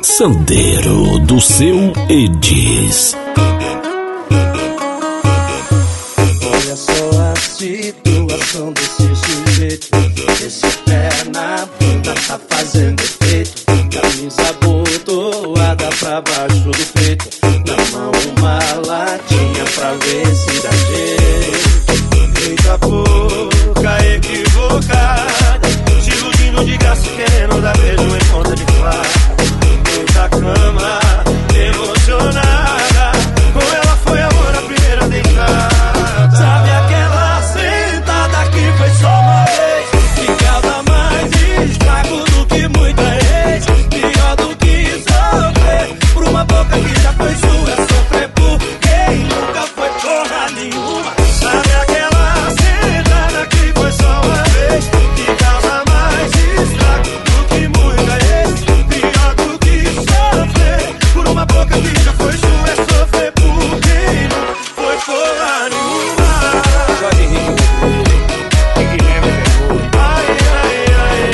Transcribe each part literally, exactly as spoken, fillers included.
Sandeiro do seu Edis. Olha só a situação desse sujeito. Esse pé na bunda tá fazendo efeito. Camisa botoada pra baixo do peito. Na mão uma latinha pra ver se dá jeito. Eita boca equivocada, se iludindo de graça, querendo dar beijo em ponta de faca. Eita cama emocionada, com ela foi amor a primeira deitada. Sabe aquela sentada que foi só uma vez, que causa mais estrago do que muita ex. Pior do que sofrer por uma boca que já foi sua, sofrer por quem nunca foi porra nenhuma. Sabe aquela sentada que foi só uma vez, que causa mais estrago do que muita ex. Pior do que sofrer por uma boca que já foi sua, é sofrer por quem nunca foi porra nenhuma. Jorge Henrique, Henrique lembra. Ai, ai, ai,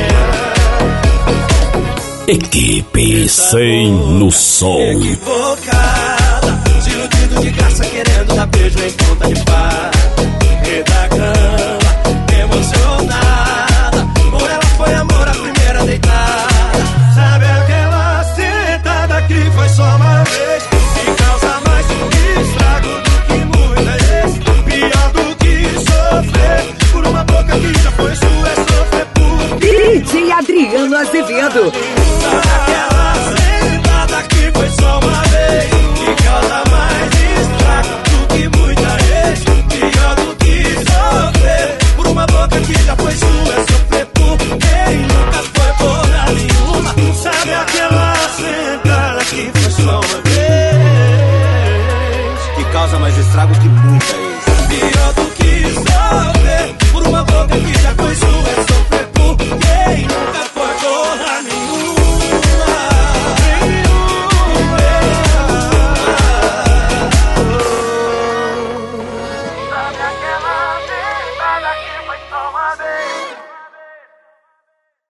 ai, ai. Equipe cem no som. Equivocada, se iludindo de graça, querendo dar beijo em ponta de faca. E da cama, emocionada, por ela foi amor a primeira deitada. Sabe aquela sentada que foi só uma vez, que causa mais estrago do que muita ex. Pior do que sofrer por uma boca que já foi sua, é sofrer por D J Adriano Azevedo. Sabe aquela sentada que foi só uma vez, que causa mais estrago do que muita ex. Pior do que sofrer por uma boca que já foi sua, é sofrer por quem nunca foi porra nenhuma. Sabe aquela sentada que foi só uma vez, que causa mais estrago que muita ex. Pior do que sofrer por uma boca que já foi sua, é sofrer por quem